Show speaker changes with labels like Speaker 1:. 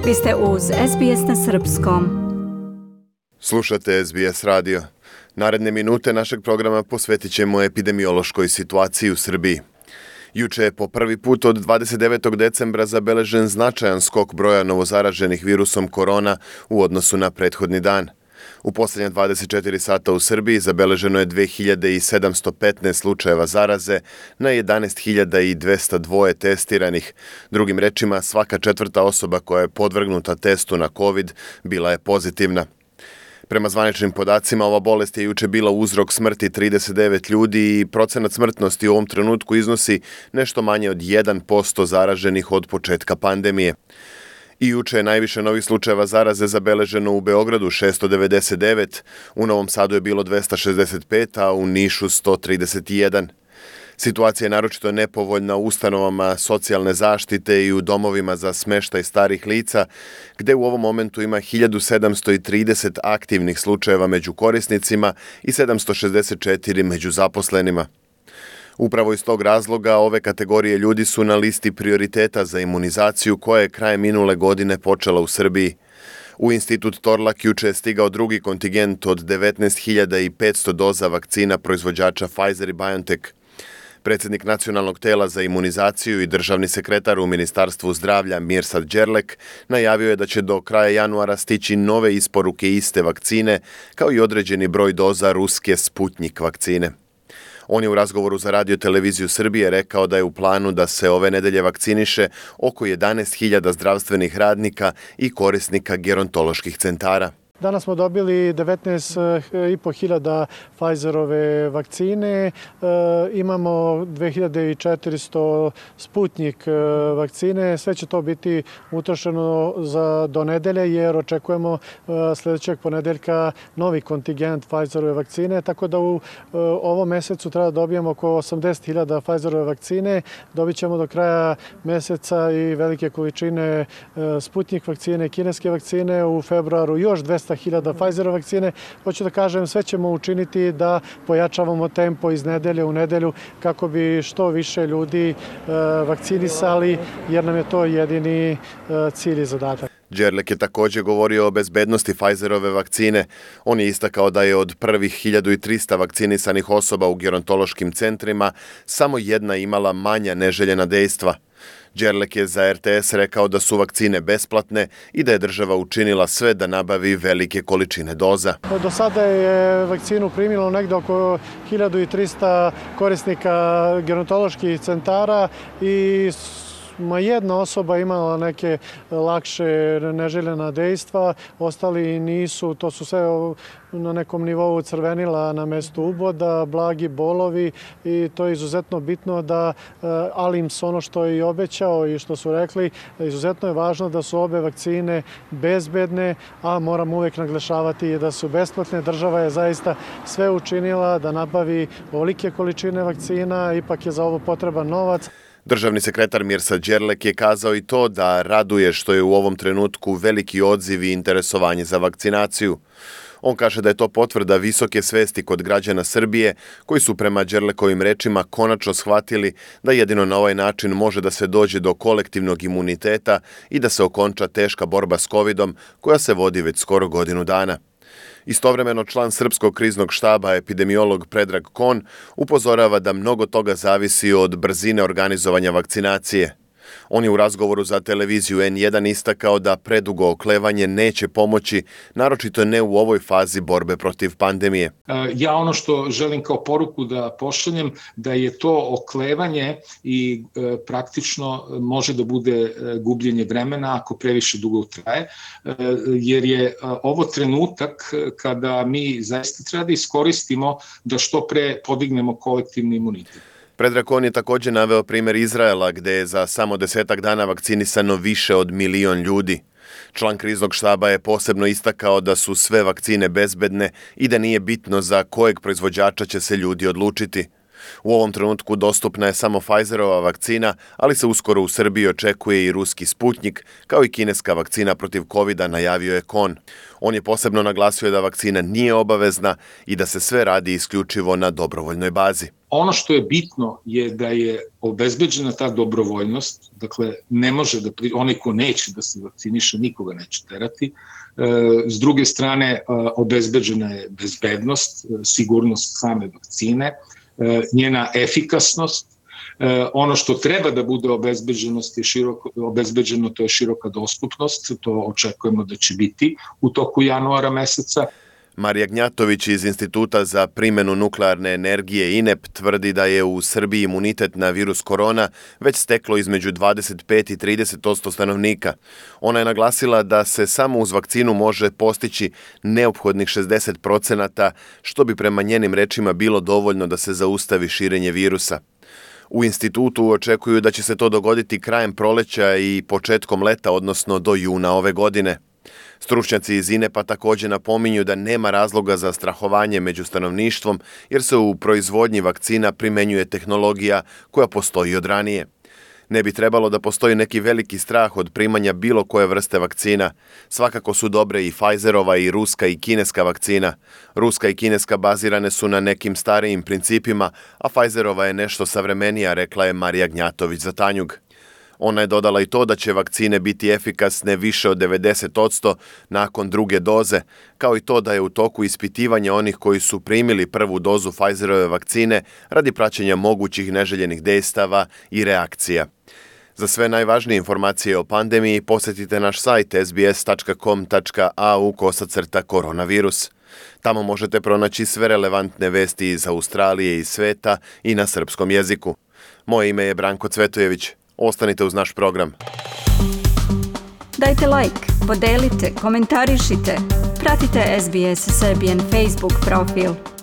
Speaker 1: Vi ste uz SBS na Srpskom.
Speaker 2: Slušate SBS radio. Naredne minute našeg programa posvetit ćemo epidemiološkoj situaciji u Srbiji. Juče je po prvi put od 29. decembra zabeležen značajan skok broja novozaraženih virusom korona u odnosu na prethodni dan. U posljednja 24 sata u Srbiji zabeleženo je 2715 slučajeva zaraze na 11.202 testiranih. Drugim rečima, svaka četvrta osoba koja je podvrgnuta testu na COVID bila je pozitivna. Prema zvaničnim podacima, ova bolest je juče bila uzrok smrti 39 ljudi i procenat smrtnosti u ovom trenutku iznosi nešto manje od 1% zaraženih od početka pandemije. I juče je najviše novih slučajeva zaraze zabeleženo u Beogradu 699, u Novom Sadu je bilo 265, a u Nišu 131. Situacija je naročito nepovoljna u ustanovama socijalne zaštite i u domovima za smeštaj starih lica, gde u ovom momentu ima 1730 aktivnih slučajeva među korisnicima i 764 među zaposlenima. Upravo iz tog razloga ove kategorije ljudi su na listi prioriteta za imunizaciju koja je krajem minule godine počela u Srbiji. U Institut Torlak juče je stigao drugi kontingent od 19.500 doza vakcina proizvođača Pfizer i BioNTech. Predsjednik Nacionalnog tela za imunizaciju i državni sekretar u Ministarstvu zdravlja Mirsad Đerlek najavio je da će do kraja januara stići nove isporuke iste vakcine, kao i određeni broj doza ruske Sputnik vakcine. On je u razgovoru za Radio televiziju Srbije rekao da je u planu da se ove nedelje vakciniše oko 11.000 zdravstvenih radnika i korisnika gerontoloških centara.
Speaker 3: Danas smo dobili 19.500 Pfizerove vakcine, imamo 2.400 Sputnik vakcine, sve će to biti utrošeno do nedelje jer očekujemo sljedećeg ponedeljka novi kontingent Pfizerove vakcine, tako da u ovom mesecu treba dobijemo oko 80.000 Pfizerove vakcine, dobit ćemo do kraja meseca i velike količine Sputnik vakcine, kineske vakcine, u februaru još 200.000 Pfizerove vakcine. Hoću da kažem, sve ćemo učiniti da pojačavamo tempo iz nedelje u nedelju kako bi što više ljudi vakcinisali, jer nam je to jedini cilj i zadatak.
Speaker 2: Đerlek je također govorio o bezbednosti Pfizerove vakcine. On je istakao da je od prvih 1300 vakcinisanih osoba u gerontološkim centrima samo jedna imala manja neželjena dejstva. Đerlek je za RTS rekao da su vakcine besplatne i da je država učinila sve da nabavi velike količine doza.
Speaker 3: Do sada je vakcinu primilo negde oko 1300 korisnika gerontoloških centara i jedna osoba imala neke lakše neželjena dejstva, ostali nisu, to su sve na nekom nivou crvenila na mestu uboda, blagi bolovi i to je izuzetno bitno da ALIMS, ono što je i obećao i što su rekli, izuzetno je važno da su obe vakcine bezbedne, a moram uvek naglašavati da su besplatne. Država je zaista sve učinila da nabavi ovolike količine vakcina, ipak je za ovo potreban novac.
Speaker 2: Državni sekretar Mirsad Đerlek je kazao i to da raduje što je u ovom trenutku veliki odziv i interesovanje za vakcinaciju. On kaže da je to potvrda visoke svesti kod građana Srbije, koji su prema Đerlekovim rečima konačno shvatili da jedino na ovaj način može da se dođe do kolektivnog imuniteta i da se okonča teška borba s COVID-om koja se vodi već skoro godinu dana. Istovremeno član Srpskog kriznog štaba, epidemiolog Predrag Kon, upozorava da mnogo toga zavisi od brzine organizovanja vakcinacije. On je u razgovoru za televiziju N1 istakao da predugo oklevanje neće pomoći, naročito ne u ovoj fazi borbe protiv pandemije.
Speaker 4: Ja ono što želim kao poruku da pošaljem, da je to oklevanje i praktično može da bude gubljenje vremena ako previše dugo traje, jer je ovo trenutak kada mi zaista treba da iskoristimo da što pre podignemo kolektivni imunitet.
Speaker 2: Predrag Kon je također naveo primjer Izraela, gde je za samo 10 dana vakcinisano više od 1 milion ljudi. Član kriznog štaba je posebno istakao da su sve vakcine bezbedne i da nije bitno za kojeg proizvođača će se ljudi odlučiti. U ovom trenutku dostupna je samo Pfizerova vakcina, ali se uskoro u Srbiji očekuje i ruski Sputnjik, kao i kineska vakcina protiv COVID-a, najavio je Kon. On je posebno naglasio da vakcina nije obavezna i da se sve radi isključivo na dobrovoljnoj bazi.
Speaker 4: Ono što je bitno je da je obezbeđena ta dobrovoljnost, dakle ne može da onaj ko neće da se vakciniše nikoga neće terati. S druge strane obezbeđena je bezbednost, sigurnost same vakcine, njena efikasnost. Ono što treba da bude obezbeđeno, to je široka dostupnost, to očekujemo da će biti u toku januara meseca.
Speaker 2: Marija Gnjatović iz Instituta za primjenu nuklearne energije INEP tvrdi da je u Srbiji imunitet na virus korona već steklo između 25 i 30% stanovnika. Ona je naglasila da se samo uz vakcinu može postići neophodnih 60%, što bi prema njenim rečima bilo dovoljno da se zaustavi širenje virusa. U institutu očekuju da će se to dogoditi krajem proleća i početkom leta, odnosno do juna ove godine. Stručnjaci iz INEP-a također napominju da nema razloga za strahovanje među stanovništvom jer se u proizvodnji vakcina primenjuje tehnologija koja postoji od ranije. Ne bi trebalo da postoji neki veliki strah od primanja bilo koje vrste vakcina. Svakako su dobre i Pfizerova i ruska i kineska vakcina. Ruska i kineska bazirane su na nekim starijim principima, a Pfizerova je nešto savremenija, rekla je Marija Gnjatović za Tanjug. Ona je dodala i to da će vakcine biti efikasne više od 90% nakon druge doze, kao i to da je u toku ispitivanja onih koji su primili prvu dozu Pfizerove vakcine radi praćenja mogućih neželjenih dejstava i reakcija. Za sve najvažnije informacije o pandemiji posjetite naš sajt sbs.com.au/koronavirus. Tamo možete pronaći sve relevantne vesti iz Australije i sveta i na srpskom jeziku. Moje ime je Branko Cvetojević. Ostanite uz naš program.
Speaker 1: Dajte like, podelite, komentarišite. Pratite SBS Serbian Facebook profil.